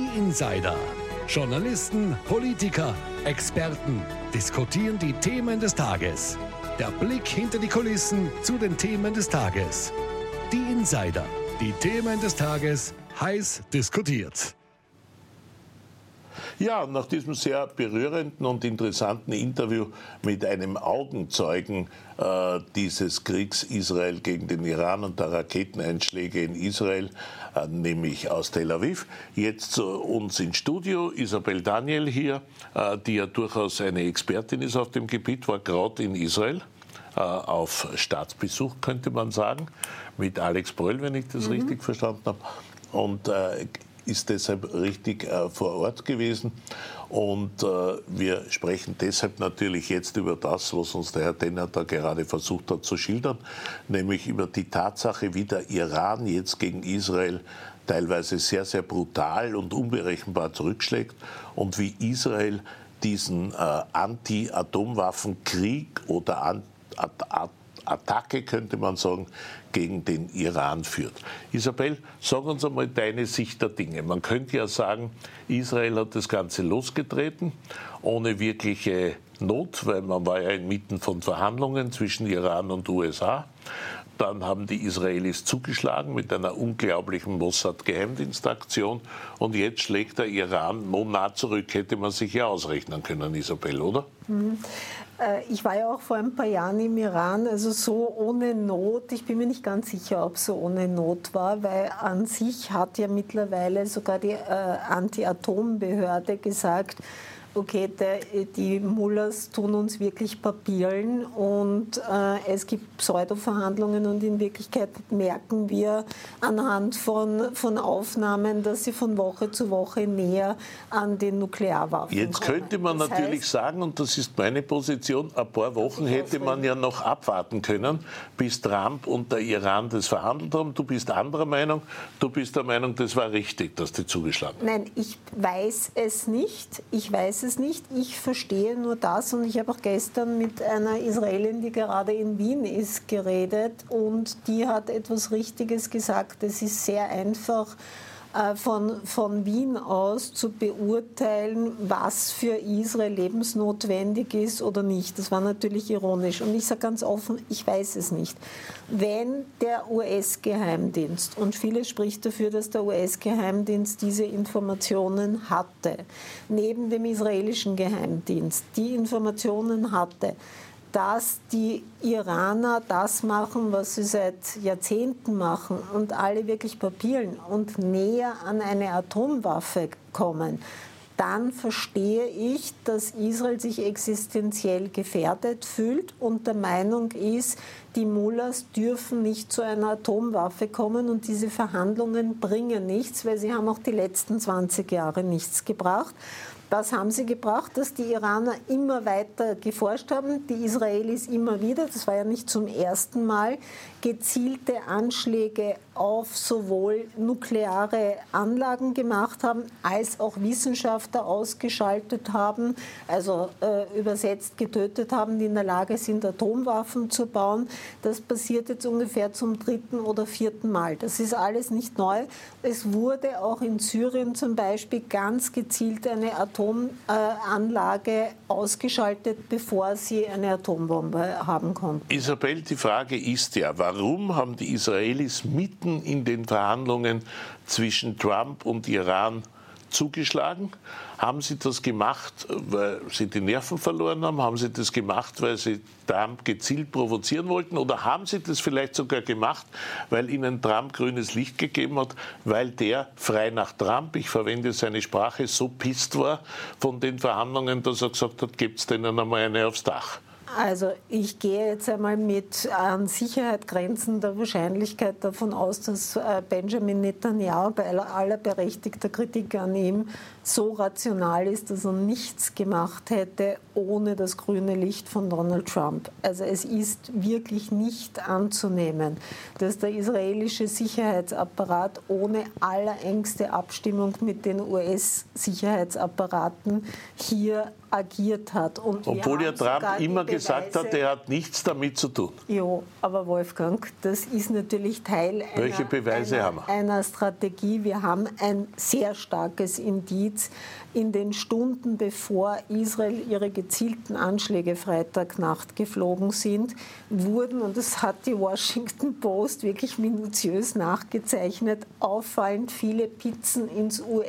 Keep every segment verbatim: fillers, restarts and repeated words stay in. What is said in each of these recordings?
Die Insider. Journalisten, Politiker, Experten diskutieren die Themen des Tages. Der Blick hinter die Kulissen zu den Themen des Tages. Die Insider. Die Themen des Tages heiß diskutiert. Ja, nach diesem sehr berührenden und interessanten Interview mit einem Augenzeugen äh, dieses Kriegs Israel gegen den Iran und der Raketeneinschläge in Israel, äh, nämlich aus Tel Aviv, jetzt zu uns ins Studio. Isabel Daniel hier, äh, die ja durchaus eine Expertin ist auf dem Gebiet, war gerade in Israel äh, auf Staatsbesuch, könnte man sagen, mit Alex Bröll, wenn ich das mhm. richtig verstanden habe. Und äh, ist deshalb richtig äh, vor Ort gewesen. Und äh, wir sprechen deshalb natürlich jetzt über das, was uns der Herr Denner da gerade versucht hat zu schildern, nämlich über die Tatsache, wie der Iran jetzt gegen Israel teilweise sehr, sehr brutal und unberechenbar zurückschlägt und wie Israel diesen äh, Anti-Atomwaffenkrieg oder An- At- Attacke, könnte man sagen, gegen den Iran führt. Isabel, sag uns einmal deine Sicht der Dinge. Man könnte ja sagen, Israel hat das Ganze losgetreten, ohne wirkliche Not, weil man war ja inmitten von Verhandlungen zwischen Iran und U S A. Dann haben die Israelis zugeschlagen mit einer unglaublichen Mossad-Geheimdienstaktion. Und jetzt schlägt der Iran Monat zurück. Hätte man sich ja ausrechnen können, Isabel, oder? Mhm. Ich war ja auch vor ein paar Jahren im Iran, also so ohne Not. Ich bin mir nicht ganz sicher, ob es so ohne Not war, weil an sich hat ja mittlerweile sogar die äh, Anti-Atom-Behörde gesagt, okay, der, die Mullahs tun uns wirklich papieren und äh, es gibt Pseudo-Verhandlungen und in Wirklichkeit merken wir anhand von, von Aufnahmen, dass sie von Woche zu Woche näher an den Nuklearwaffen Jetzt kommen. könnte man das natürlich heißt, sagen, und das ist meine Position, ein paar Wochen hätte man ja noch abwarten können, bis Trump und der Iran das verhandelt haben. Du bist anderer Meinung, du bist der Meinung, das war richtig, dass die zugeschlagen haben. Nein, ich weiß es nicht. Ich weiß es nicht. Ich verstehe nur das und ich habe auch gestern mit einer Israelin, die gerade in Wien ist, geredet und die hat etwas Richtiges gesagt. Es ist sehr einfach, Von, von Wien aus zu beurteilen, was für Israel lebensnotwendig ist oder nicht. Das war natürlich ironisch. Und ich sage ganz offen, ich weiß es nicht. Wenn der U S-Geheimdienst, und vieles spricht dafür, dass der U S-Geheimdienst diese Informationen hatte, neben dem israelischen Geheimdienst die Informationen hatte, dass die Iraner das machen, was sie seit Jahrzehnten machen und alle wirklich papieren und näher an eine Atomwaffe kommen, dann verstehe ich, dass Israel sich existenziell gefährdet fühlt und der Meinung ist, die Mullahs dürfen nicht zu einer Atomwaffe kommen und diese Verhandlungen bringen nichts, weil sie haben auch die letzten zwanzig Jahre nichts gebracht. Was haben sie gebracht? Dass die Iraner immer weiter geforscht haben, die Israelis immer wieder, das war ja nicht zum ersten Mal, gezielte Anschläge auf sowohl nukleare Anlagen gemacht haben, als auch Wissenschaftler ausgeschaltet haben, also äh, übersetzt getötet haben, die in der Lage sind, Atomwaffen zu bauen. Das passiert jetzt ungefähr zum dritten oder vierten Mal. Das ist alles nicht neu. Es wurde auch in Syrien zum Beispiel ganz gezielt eine Atomanlage ausgeschaltet, bevor sie eine Atombombe haben konnten. Isabel, die Frage ist ja, warum haben die Israelis mitten in den Verhandlungen zwischen Trump und Iran zugeschlagen? Haben sie das gemacht, weil sie die Nerven verloren haben? Haben sie das gemacht, weil sie Trump gezielt provozieren wollten? Oder haben sie das vielleicht sogar gemacht, weil ihnen Trump grünes Licht gegeben hat, weil der frei nach Trump, ich verwende seine Sprache, so pisst war von den Verhandlungen, dass er gesagt hat, gebt's denen einmal eine aufs Dach? Also ich gehe jetzt einmal mit an Sicherheit grenzender Wahrscheinlichkeit davon aus, dass Benjamin Netanyahu bei aller berechtigter Kritik an ihm so rational ist, dass er nichts gemacht hätte ohne das grüne Licht von Donald Trump. Also es ist wirklich nicht anzunehmen, dass der israelische Sicherheitsapparat ohne allerengste Abstimmung mit den U S-Sicherheitsapparaten hier agiert hat. Und obwohl ja Trump immer gesagt hat, er hat nichts damit zu tun. Ja, aber Wolfgang, das ist natürlich Teil einer, Welche Beweise einer, haben wir? einer Strategie. Wir haben ein sehr starkes Indiz. In den Stunden, bevor Israel ihre gezielten Anschläge Freitagnacht geflogen sind, wurden, und das hat die Washington Post wirklich minutiös nachgezeichnet, auffallend viele Pizzen ins U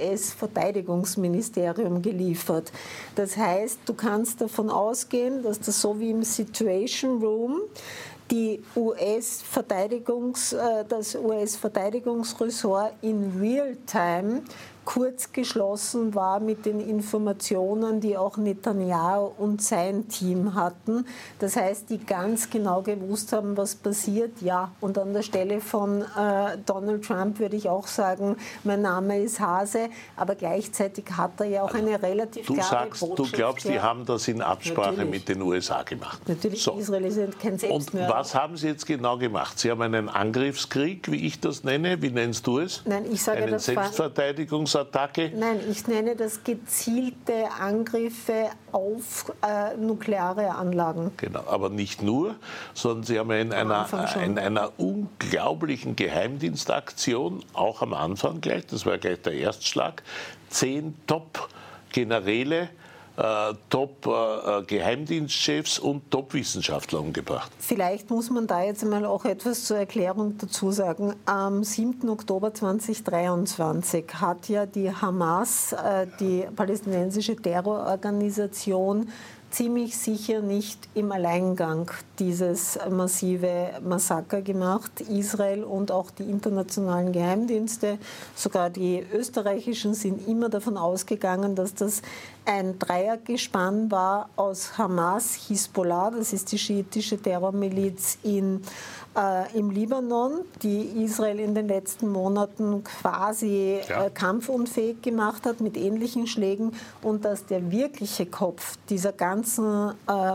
S-Verteidigungsministerium geliefert. Das heißt, du kannst davon ausgehen, dass das so wie im Situation Room die U S-Verteidigungs, das U S-Verteidigungsressort in Realtime kurz geschlossen war mit den Informationen, die auch Netanyahu und sein Team hatten. Das heißt, die ganz genau gewusst haben, was passiert. Ja, und an der Stelle von äh, Donald Trump würde ich auch sagen, mein Name ist Hase, aber gleichzeitig hat er ja auch eine relativ du klare sagst, Botschaft. Du glaubst, die haben das in Absprache Natürlich. mit den U S A gemacht. Natürlich, so. Israel ist kein Selbstmörder. Und was haben Sie jetzt genau gemacht? Sie haben einen Angriffskrieg, wie ich das nenne. Wie nennst du es? Nein, ich sage, einen das war Selbstverteidigungs Attacke? Nein, ich nenne das gezielte Angriffe auf äh, nukleare Anlagen. Genau, aber nicht nur, sondern Sie haben ja in einer, in einer unglaublichen Geheimdienstaktion, auch am Anfang gleich, das war gleich der Erstschlag, zehn Top-Generäle, Äh, Top-Geheimdienstchefs äh, und Top-Wissenschaftler umgebracht. Vielleicht muss man da jetzt einmal auch etwas zur Erklärung dazu sagen. Am siebten Oktober zweitausenddreiundzwanzig hat ja die Hamas, äh, die palästinensische Terrororganisation, ziemlich sicher nicht im Alleingang dieses massive Massaker gemacht. Israel und auch die internationalen Geheimdienste, sogar die österreichischen, sind immer davon ausgegangen, dass das ein Dreiergespann war aus Hamas, Hisbollah, das ist die schiitische Terrormiliz in, äh, im Libanon, die Israel in den letzten Monaten quasi ja. äh, kampfunfähig gemacht hat mit ähnlichen Schlägen, und dass der wirkliche Kopf dieser ganzen äh,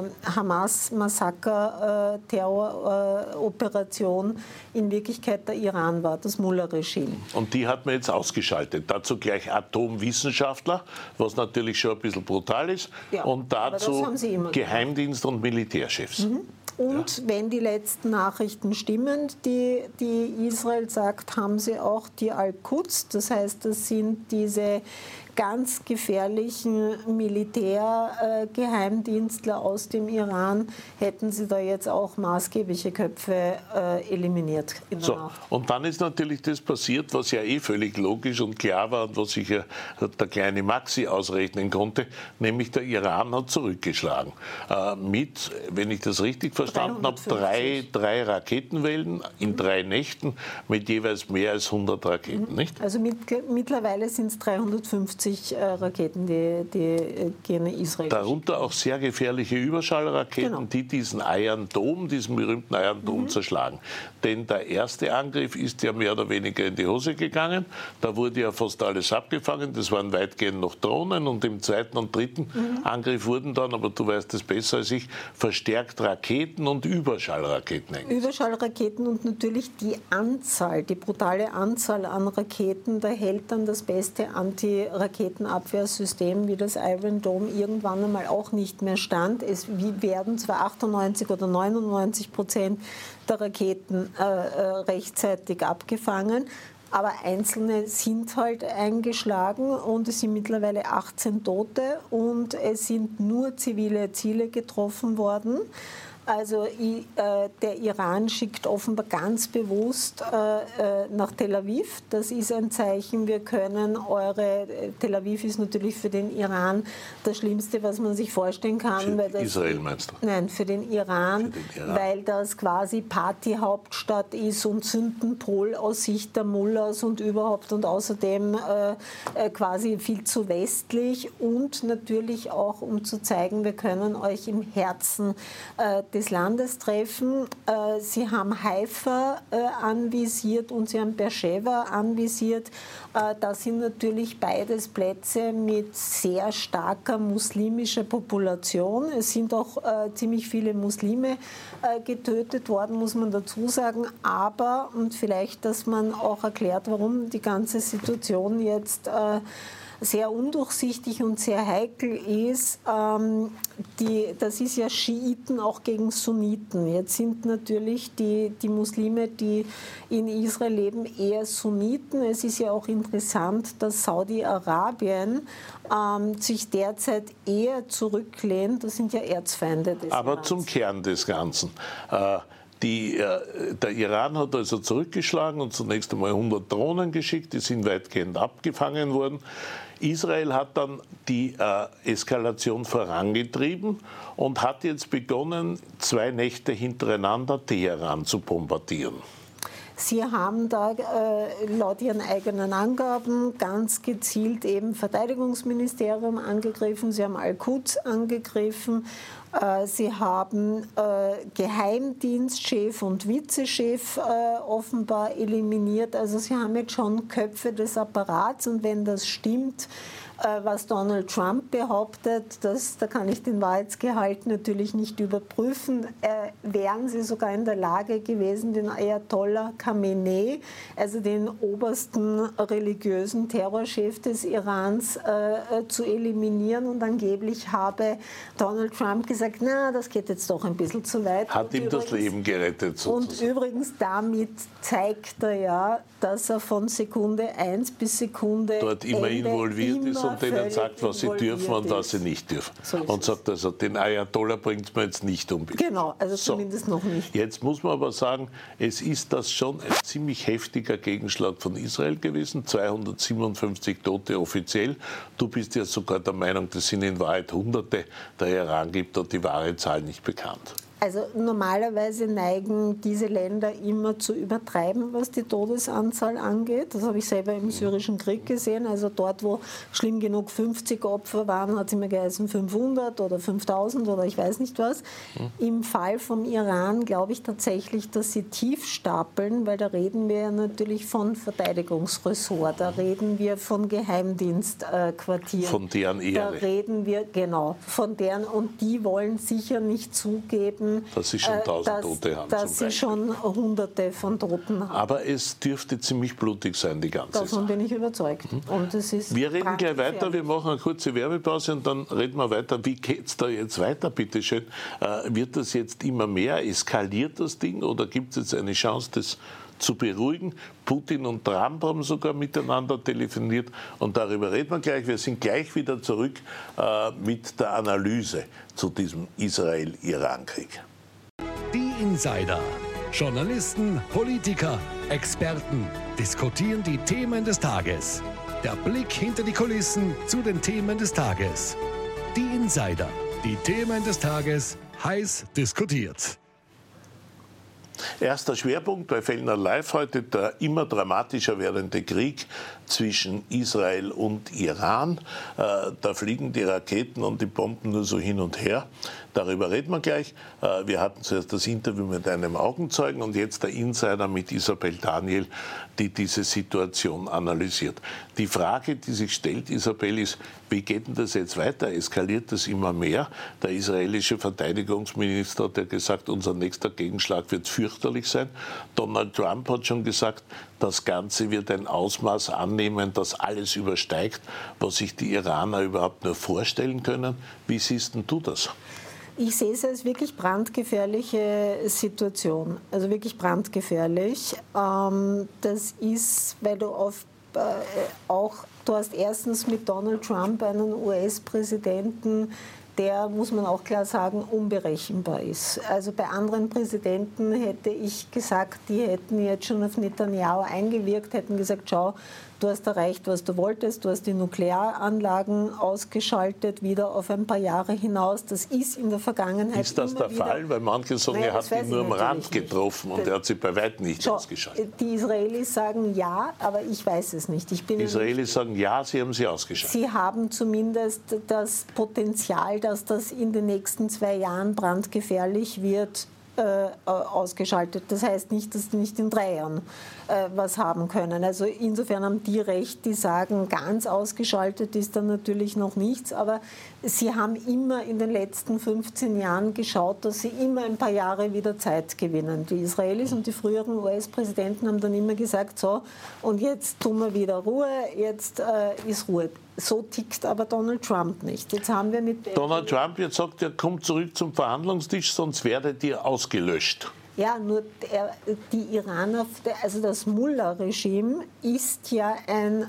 Hamas-Massaker-Terroroperation äh, in Wirklichkeit der Iran war, das Mullah-Regime. Und die hat man jetzt ausgeschaltet. Dazu gleich Atomwissenschaftler, was natürlich schon ein bisschen brutal ist, ja, und dazu Geheimdienst- und Militärchefs. Mhm. Und ja. wenn die letzten Nachrichten stimmen, die, die Israel sagt, haben sie auch die Al-Quds, das heißt, das sind diese ganz gefährlichen Militärgeheimdienstler äh, aus dem Iran, hätten sie da jetzt auch maßgebliche Köpfe äh, eliminiert in der so, Nacht. Und dann ist natürlich das passiert, was ja eh völlig logisch und klar war und was sich ja der kleine Maxi ausrechnen konnte, nämlich der Iran hat zurückgeschlagen. Äh, mit, wenn ich das richtig verstanden habe, drei, drei Raketenwellen in drei Nächten mit jeweils mehr als hundert Raketen, mhm. nicht? Also mit, mittlerweile sind es dreihundertfünfzig Raketen, die, die gerne Israel. Darunter auch sehr gefährliche Überschallraketen, genau. die diesen Iron Dome, diesen berühmten Iron Dome mhm. zerschlagen. Denn der erste Angriff ist ja mehr oder weniger in die Hose gegangen. Da wurde ja fast alles abgefangen. Das waren weitgehend noch Drohnen. Und im zweiten und dritten mhm. Angriff wurden dann, aber du weißt es besser als ich, verstärkt Raketen und Überschallraketen eingesetzt. Überschallraketen und natürlich die Anzahl, die brutale Anzahl an Raketen, da hält dann das beste Anti-Raketen Raketenabwehrsystem wie das Iron Dome irgendwann einmal auch nicht mehr stand. Es werden zwar achtundneunzig oder neunundneunzig Prozent der Raketen äh, rechtzeitig abgefangen, aber einzelne sind halt eingeschlagen und es sind mittlerweile achtzehn Tote und es sind nur zivile Ziele getroffen worden. Also äh, der Iran schickt offenbar ganz bewusst äh, äh, nach Tel Aviv. Das ist ein Zeichen, wir können eure... Tel Aviv ist natürlich für den Iran das Schlimmste, was man sich vorstellen kann. Für weil das, Israel meinst du? Nein, für den, Iran, für den Iran, weil das quasi Partyhauptstadt ist und Sündenpol aus Sicht der Mullahs und überhaupt und außerdem äh, äh, quasi viel zu westlich und natürlich auch, um zu zeigen, wir können euch im Herzen äh, des Landes treffen. Sie haben Haifa anvisiert und Sie haben Beersheva anvisiert. Das sind natürlich beides Plätze mit sehr starker muslimischer Population. Es sind auch ziemlich viele Muslime getötet worden, muss man dazu sagen. Aber, und vielleicht, dass man auch erklärt, warum die ganze Situation jetzt sehr undurchsichtig und sehr heikel ist, ähm, die, das ist ja Schiiten auch gegen Sunniten. Jetzt sind natürlich die, die Muslime, die in Israel leben, eher Sunniten. Es ist ja auch interessant, dass Saudi-Arabien ähm, sich derzeit eher zurücklehnt. Das sind ja Erzfeinde des Aber Irans. zum Kern des Ganzen. Äh, Die, der Iran hat also zurückgeschlagen und zunächst einmal hundert Drohnen geschickt, die sind weitgehend abgefangen worden. Israel hat dann die äh, Eskalation vorangetrieben und hat jetzt begonnen, zwei Nächte hintereinander Teheran zu bombardieren. Sie haben da äh, laut Ihren eigenen Angaben ganz gezielt eben Verteidigungsministerium angegriffen, Sie haben Al-Quds angegriffen, äh, Sie haben äh, Geheimdienstchef und Vizechef äh, offenbar eliminiert. Also Sie haben jetzt schon Köpfe des Apparats und wenn das stimmt, was Donald Trump behauptet, das, da kann ich den Wahrheitsgehalt natürlich nicht überprüfen, äh, wären sie sogar in der Lage gewesen, den Ayatollah Khamenei, also den obersten religiösen Terrorchef des Irans, äh, zu eliminieren. Und angeblich habe Donald Trump gesagt, na, das geht jetzt doch ein bisschen zu weit. Hat ihm das Leben gerettet sozusagen. Und übrigens damit zeigt er ja, dass er von Sekunde eins bis Sekunde dort immer Ende involviert immer ist und denen sagt, was sie dürfen und was sie nicht dürfen. So und es. sagt also, den Ayatollah bringt man jetzt nicht um. Genau, also so. Zumindest noch nicht. Jetzt muss man aber sagen, es ist das schon ein ziemlich heftiger Gegenschlag von Israel gewesen. zweihundertsiebenundfünfzig Tote offiziell. Du bist ja sogar der Meinung, das sind in Wahrheit Hunderte. Der Iran gibt dort die wahre Zahl nicht bekannt. Also normalerweise neigen diese Länder immer zu übertreiben, was die Todesanzahl angeht. Das habe ich selber im syrischen Krieg gesehen. Also dort, wo schlimm genug fünfzig Opfer waren, hat es immer geheißen fünfhundert oder fünftausend oder ich weiß nicht was. Mhm. Im Fall vom Iran glaube ich tatsächlich, dass sie tief stapeln, weil da reden wir ja natürlich von Verteidigungsressort, da reden wir von Geheimdienstquartieren. Von deren Ehre. Da reden wir, genau, von deren, und die wollen sicher nicht zugeben, dass sie schon tausend dass, Tote haben. Dass sie schon Hunderte von Toten haben. Aber es dürfte ziemlich blutig sein, die ganze Davon Sache. bin ich überzeugt. Mhm. Und es ist wir reden gleich weiter, wir machen eine kurze Werbepause und dann reden wir weiter. Wie geht es da jetzt weiter, bitte schön? Äh, wird das jetzt immer mehr? Eskaliert das Ding oder gibt es jetzt eine Chance, das zu beruhigen? Putin und Trump haben sogar miteinander telefoniert und darüber reden wir gleich. Wir sind gleich wieder zurück äh, mit der Analyse zu diesem Israel-Iran-Krieg. Die Insider. Journalisten, Politiker, Experten diskutieren die Themen des Tages. Der Blick hinter die Kulissen zu den Themen des Tages. Die Insider. Die Themen des Tages heiß diskutiert. Erster Schwerpunkt bei Fellner Live heute der immer dramatischer werdende Krieg zwischen Israel und Iran. Äh, da fliegen die Raketen und die Bomben nur so hin und her. Darüber reden wir gleich. Äh, wir hatten zuerst das Interview mit einem Augenzeugen und jetzt der Insider mit Isabel Daniel, die diese Situation analysiert. Die Frage, die sich stellt, Isabel, ist, wie geht denn das jetzt weiter? Eskaliert das immer mehr? Der israelische Verteidigungsminister hat ja gesagt, unser nächster Gegenschlag wird fürchterlich sein. Donald Trump hat schon gesagt, das Ganze wird ein Ausmaß annehmen, das alles übersteigt, was sich die Iraner überhaupt nur vorstellen können. Wie siehst denn du das? Ich sehe es als wirklich brandgefährliche Situation, also wirklich brandgefährlich. Das ist, weil du auf, äh, auch, du hast erstens mit Donald Trump einen U S-Präsidenten, der, muss man auch klar sagen, unberechenbar ist. Also bei anderen Präsidenten hätte ich gesagt, die hätten jetzt schon auf Netanyahu eingewirkt, hätten gesagt, schau, du hast erreicht, was du wolltest, du hast die Nuklearanlagen ausgeschaltet, wieder auf ein paar Jahre hinaus. Das ist in der Vergangenheit Ist das der wieder, Fall? Weil manche sagen, naja, er hat ihn nur am Rand getroffen nicht. Und er hat sie bei weitem nicht schau, ausgeschaltet. Die Israelis sagen ja, aber ich weiß es nicht. Ich bin die Israelis nicht, sagen ja, sie haben sie ausgeschaltet. Sie haben zumindest das Potenzial, dass das in den nächsten zwei Jahren brandgefährlich wird, äh, ausgeschaltet. Das heißt nicht, dass die nicht in drei Jahren äh, was haben können. Also insofern haben die recht, die sagen, ganz ausgeschaltet ist dann natürlich noch nichts, aber sie haben immer in den letzten fünfzehn Jahren geschaut, dass sie immer ein paar Jahre wieder Zeit gewinnen. Die Israelis und die früheren U S-Präsidenten haben dann immer gesagt, so, und jetzt tun wir wieder Ruhe, jetzt äh, ist Ruhe. So tickt aber Donald Trump nicht. Jetzt haben wir mit Donald Trump jetzt sagt, er kommt zurück zum Verhandlungstisch, sonst werdet ihr ausgelöscht. Ja, nur der, die Iraner, also das Mullah-Regime ist ja ein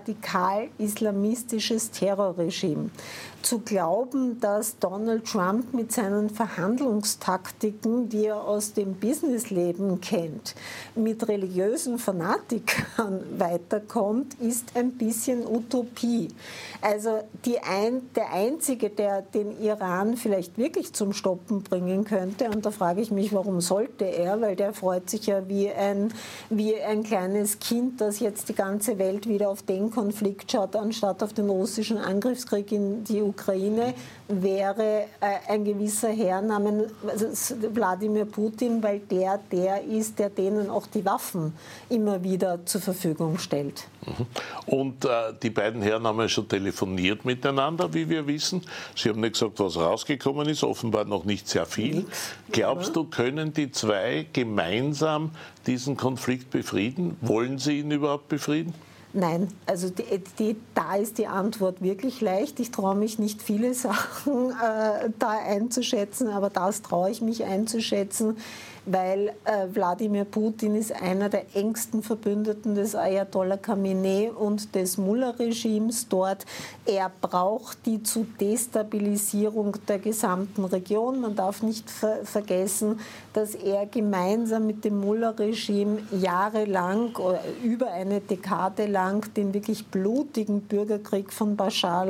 radikal-islamistisches Terrorregime. Zu glauben, dass Donald Trump mit seinen Verhandlungstaktiken, die er aus dem Businessleben kennt, mit religiösen Fanatikern weiterkommt, ist ein bisschen Utopie. Also die ein, der Einzige, der den Iran vielleicht wirklich zum Stoppen bringen könnte, und da frage ich mich, warum sollte er, weil der freut sich ja wie ein, wie ein kleines Kind, das jetzt die ganze Welt wieder auf den Konflikt schaut, anstatt auf den russischen Angriffskrieg in die Ukraine, wäre äh, ein gewisser Herr namens also Wladimir Putin, weil der der ist, der denen auch die Waffen immer wieder zur Verfügung stellt. Und äh, die beiden Herren haben ja schon telefoniert miteinander, wie wir wissen. Sie haben nicht gesagt, was rausgekommen ist, offenbar noch nicht sehr viel. Nix. Glaubst du, können die zwei gemeinsam diesen Konflikt befrieden? Wollen sie ihn überhaupt befrieden? Nein, also die, die, da ist die Antwort wirklich leicht. Ich traue mich nicht viele Sachen äh, da einzuschätzen, aber das traue ich mich einzuschätzen, weil äh, Wladimir Putin ist einer der engsten Verbündeten des Ayatollah Khamenei und des Mullah-Regimes dort. Er braucht die zur Destabilisierung der gesamten Region. Man darf nicht ver vergessen, dass er gemeinsam mit dem Mullah-Regime jahrelang oder über eine Dekade lang den wirklich blutigen Bürgerkrieg von Bashar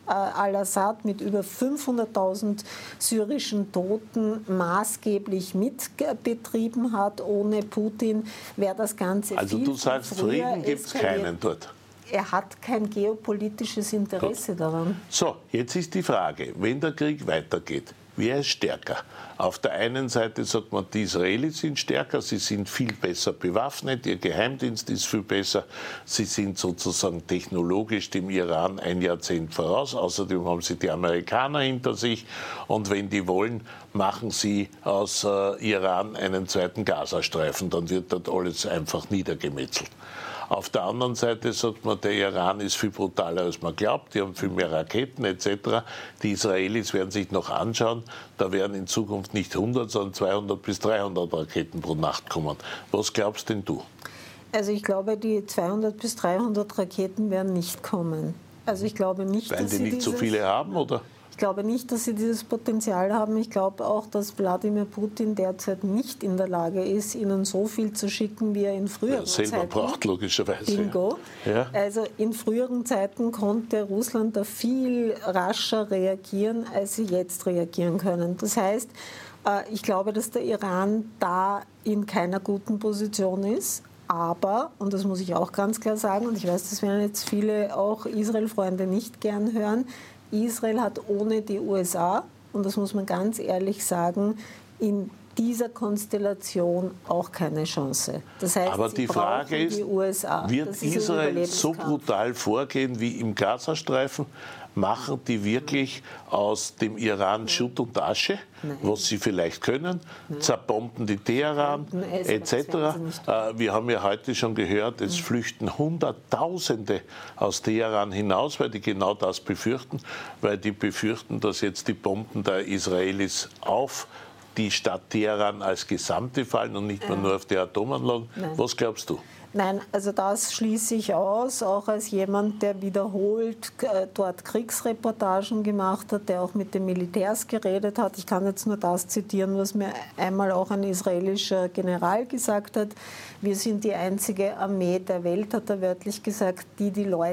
al-Assad mit über fünfhunderttausend syrischen Toten maßgeblich mitbetrieben hat. Ohne Putin wäre das Ganze also viel Also du sagst, Frieden gibt es keinen dort. Er hat kein geopolitisches Interesse Gut. daran. So, jetzt ist die Frage, wenn der Krieg weitergeht, wer ist stärker? Auf der einen Seite sagt man, die Israelis sind stärker, sie sind viel besser bewaffnet, ihr Geheimdienst ist viel besser, sie sind sozusagen technologisch dem Iran ein Jahrzehnt voraus, außerdem haben sie die Amerikaner hinter sich und wenn die wollen, machen sie aus äh, Iran einen zweiten Gazastreifen, dann wird dort alles einfach niedergemetzelt. Auf der anderen Seite sagt man, der Iran ist viel brutaler, als man glaubt. Die haben viel mehr Raketen et cetera. Die Israelis werden sich noch anschauen. Da werden in Zukunft nicht hundert, sondern zweihundert bis dreihundert Raketen pro Nacht kommen. Was glaubst denn du? Also ich glaube, die zweihundert bis dreihundert Raketen werden nicht kommen. Also ich glaube nicht, Weil dass die sie nicht so viele haben, oder? Ich glaube nicht, dass sie dieses Potenzial haben. Ich glaube auch, dass Wladimir Putin derzeit nicht in der Lage ist, ihnen so viel zu schicken, wie er in früheren ja, selber Zeiten braucht, logischerweise. Bingo. Ja. Also in früheren Zeiten konnte Russland da viel rascher reagieren, als sie jetzt reagieren können. Das heißt, ich glaube, dass der Iran da in keiner guten Position ist. Aber, und das muss ich auch ganz klar sagen, und ich weiß, das werden jetzt viele auch Israel-Freunde nicht gern hören, Israel hat ohne die U S A, und das muss man ganz ehrlich sagen, in dieser Konstellation auch keine Chance. Das heißt, aber die Frage ist, die U S A. Wird ist Israel so brutal vorgehen wie im Gazastreifen? Machen die wirklich aus dem Iran Schutt und Asche, Nein. was sie vielleicht können, Nein. zerbomben die Teheran et cetera. Äh, wir haben ja heute schon gehört, es mhm. flüchten Hunderttausende aus Teheran hinaus, weil die genau das befürchten, weil die befürchten, dass jetzt die Bomben der Israelis auf die Stadt Teheran als Gesamte fallen und nicht mehr nur auf die Atomanlagen. Nein. Was glaubst du? Nein, also das schließe ich aus, auch als jemand, der wiederholt äh, dort Kriegsreportagen gemacht hat, der auch mit den Militärs geredet hat. Ich kann jetzt nur das zitieren, was mir einmal auch ein israelischer General gesagt hat. Wir sind die einzige Armee der Welt, hat er wörtlich gesagt, die die Leute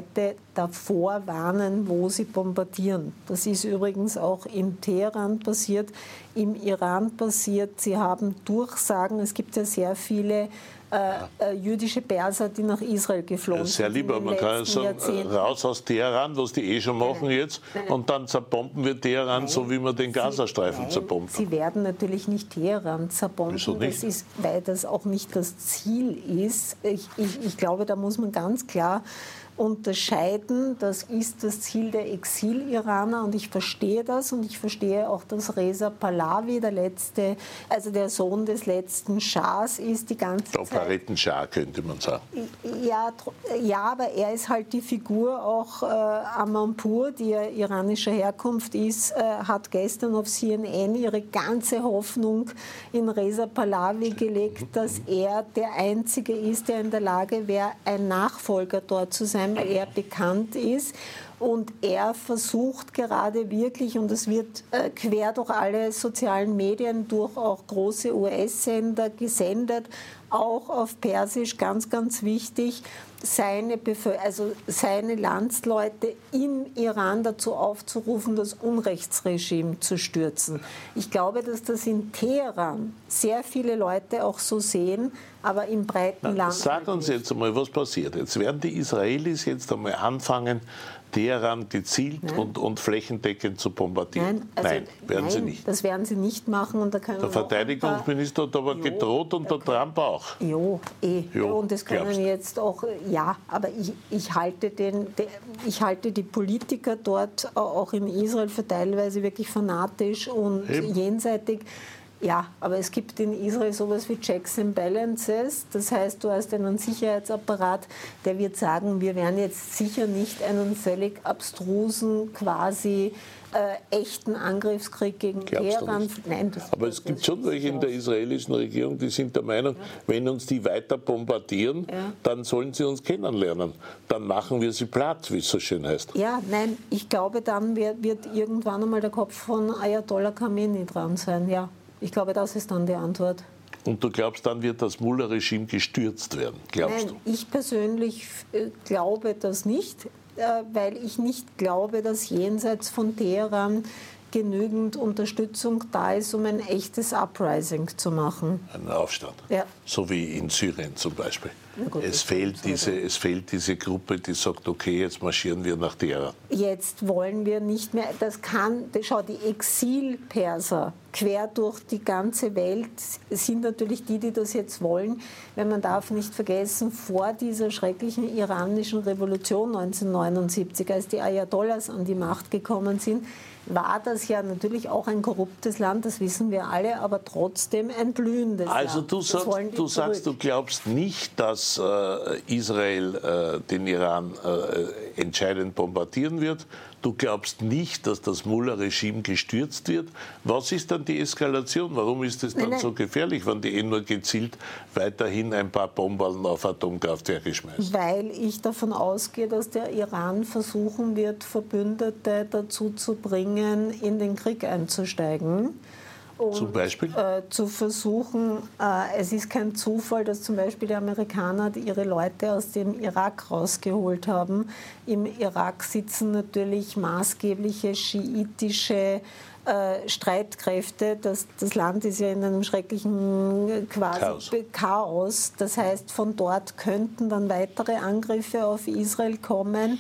davor warnen, wo sie bombardieren. Das ist übrigens auch in Teheran passiert, im Iran passiert. Sie haben Durchsagen, es gibt ja sehr viele Äh, äh, jüdische Perser, die nach Israel geflohen sind. Sehr lieber, man kann ja sagen, Jahrzehnten. Raus aus Teheran, was die eh schon machen nein, jetzt, nein, nein. und dann zerbomben wir Teheran, nein, so wie wir den Gazastreifen nein, zerbomben. Sie werden natürlich nicht Teheran zerbomben, Wieso nicht? Das ist, weil das auch nicht das Ziel ist. Ich, ich, ich glaube, da muss man ganz klar unterscheiden, das ist das Ziel der Exil-Iraner und ich verstehe das und ich verstehe auch, dass Reza Pahlavi, der letzte, also der Sohn des letzten Schahs ist, die ganze Zeit... Operettenschah könnte man sagen. Ja, ja, aber er ist halt die Figur, auch äh, Amanpour, die ja iranischer Herkunft ist, äh, hat gestern auf C N N ihre ganze Hoffnung in Reza Pahlavi gelegt, dass er der Einzige ist, der in der Lage wäre, ein Nachfolger dort zu sein, weil er bekannt ist und er versucht gerade wirklich, und es wird äh, quer durch alle sozialen Medien, durch auch große U S-Sender gesendet, auch auf Persisch, ganz, ganz wichtig, seine, Bevölker- also seine Landsleute im Iran dazu aufzurufen, das Unrechtsregime zu stürzen. Ich glaube, dass das in Teheran sehr viele Leute auch so sehen, aber im breiten Na, Land. Sag uns jetzt einmal, was passiert. Jetzt werden die Israelis jetzt einmal anfangen, Teheran gezielt und, und flächendeckend zu bombardieren. Nein, also, nein werden nein, sie nicht. Das werden sie nicht machen. Und da können der Verteidigungsminister hat aber jo, gedroht und der Trump auch. Jo, eh. Jo, und das können glaubst. jetzt auch, ja, aber ich, ich, halte den, ich halte die Politiker dort auch in Israel für teilweise wirklich fanatisch und Eben. jenseitig. Ja, aber es gibt in Israel sowas wie Checks and Balances. Das heißt, du hast einen Sicherheitsapparat, der wird sagen, wir werden jetzt sicher nicht einen völlig abstrusen, quasi äh, echten Angriffskrieg gegen Teheran. Nein, das aber es gibt schon welche in der israelischen Regierung, die sind der Meinung, ja. wenn uns die weiter bombardieren, ja. dann sollen sie uns kennenlernen. Dann machen wir sie platt, wie es so schön heißt. Ja, nein, ich glaube, dann wird, wird irgendwann einmal der Kopf von Ayatollah Khamenei dran sein, ja. Ich glaube, das ist dann die Antwort. Und du glaubst, dann wird das Mullah-Regime gestürzt werden? Glaubst Nein, du? ich persönlich äh, glaube das nicht, äh, weil ich nicht glaube, dass jenseits von Teheran genügend Unterstützung da ist, um ein echtes Uprising zu machen. Einen Aufstand? Ja. So wie in Syrien zum Beispiel. Gut, es, fehlt diese, es fehlt diese Gruppe, die sagt, okay, jetzt marschieren wir nach Teheran. Jetzt wollen wir nicht mehr, das kann, schau, die Exil-Perser quer durch die ganze Welt sind natürlich die, die das jetzt wollen. Weil man darf nicht vergessen, vor dieser schrecklichen iranischen Revolution neunzehnhundertneunundsiebzig, als die Ayatollahs an die Macht gekommen sind, war das ja natürlich auch ein korruptes Land, das wissen wir alle, aber trotzdem ein blühendes also Land. Also du, sagst, du sagst, du glaubst nicht, dass äh, Israel äh, den Iran äh, entscheidend bombardieren wird. Du glaubst nicht, dass das Mullah-Regime gestürzt wird. Was ist dann die Eskalation? Warum ist es dann nein, nein. so gefährlich, wenn die eh nur gezielt weiterhin ein paar Bomben auf Atomkraftwerke schmeißen? Weil ich davon ausgehe, dass der Iran versuchen wird, Verbündete dazu zu bringen, in den Krieg einzusteigen. Und, zum Beispiel? Äh, zu versuchen, äh, es ist kein Zufall, dass zum Beispiel die Amerikaner ihre Leute aus dem Irak rausgeholt haben. Im Irak sitzen natürlich maßgebliche schiitische äh, Streitkräfte. Das, das Land ist ja in einem schrecklichen quasi Chaos. Chaos. Das heißt, von dort könnten dann weitere Angriffe auf Israel kommen.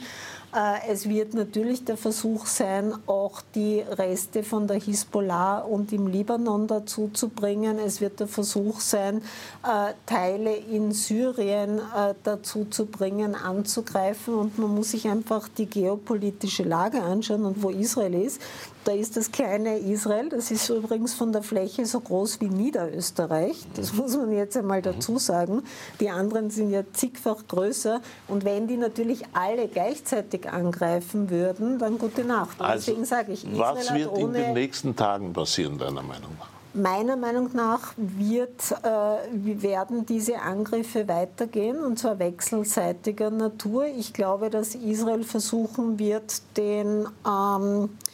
Es wird natürlich der Versuch sein, auch die Reste von der Hisbollah und im Libanon dazu zu bringen. Es wird der Versuch sein, Teile in Syrien dazu zu bringen, anzugreifen. Und man muss sich einfach die geopolitische Lage anschauen und wo Israel ist. Da ist das kleine Israel, das ist übrigens von der Fläche so groß wie Niederösterreich. Das muss man jetzt einmal dazu sagen. Die anderen sind ja zigfach größer. Und wenn die natürlich alle gleichzeitig angreifen würden, dann gute Nacht. Und also, deswegen sage ich, Israel was wird ohne, in den nächsten Tagen passieren, deiner Meinung nach? Meiner Meinung nach wird, äh, werden diese Angriffe weitergehen, und zwar wechselseitiger Natur. Ich glaube, dass Israel versuchen wird, den ähm,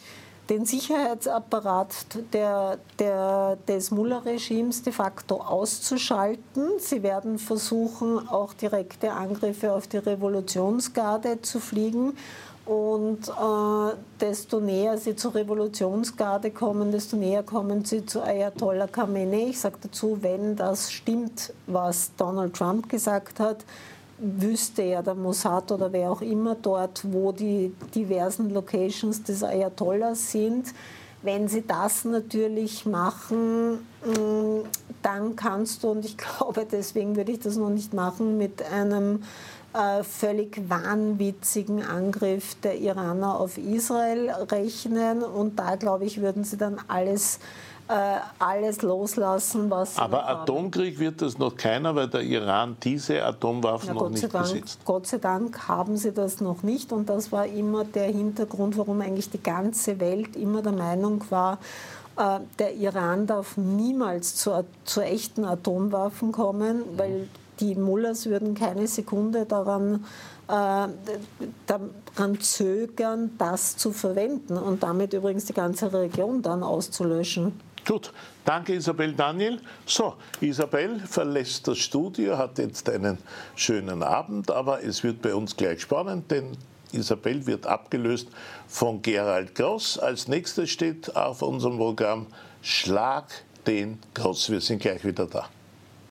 den Sicherheitsapparat der, der, des Mullah-Regimes de facto auszuschalten. Sie werden versuchen, auch direkte Angriffe auf die Revolutionsgarde zu fliegen. Und äh, desto näher sie zur Revolutionsgarde kommen, desto näher kommen sie zu Ayatollah Khamenei. Ich sage dazu, wenn das stimmt, was Donald Trump gesagt hat, wüsste ja der Mossad oder wer auch immer dort, wo die diversen Locations des Ayatollahs sind. Wenn sie das natürlich machen, dann kannst du, und ich glaube, deswegen würde ich das noch nicht machen, mit einem äh, völlig wahnwitzigen Angriff der Iraner auf Israel rechnen. Und da, glaube ich, würden sie dann alles Äh, alles loslassen, was sie Aber haben. Atomkrieg wird das noch keiner, weil der Iran diese Atomwaffen Ja, noch nicht Dank, besitzt. Gott sei Dank haben sie das noch nicht, und das war immer der Hintergrund, warum eigentlich die ganze Welt immer der Meinung war, äh, der Iran darf niemals zu, zu echten Atomwaffen kommen, weil die Mullahs würden keine Sekunde daran äh, daran zögern, das zu verwenden und damit übrigens die ganze Region dann auszulöschen. Gut, danke Isabel Daniel. So, Isabel verlässt das Studio, hat jetzt einen schönen Abend, aber es wird bei uns gleich spannend, denn Isabel wird abgelöst von Gerald Gross. Als nächstes steht auf unserem Programm Schlag den Gross. Wir sind gleich wieder da.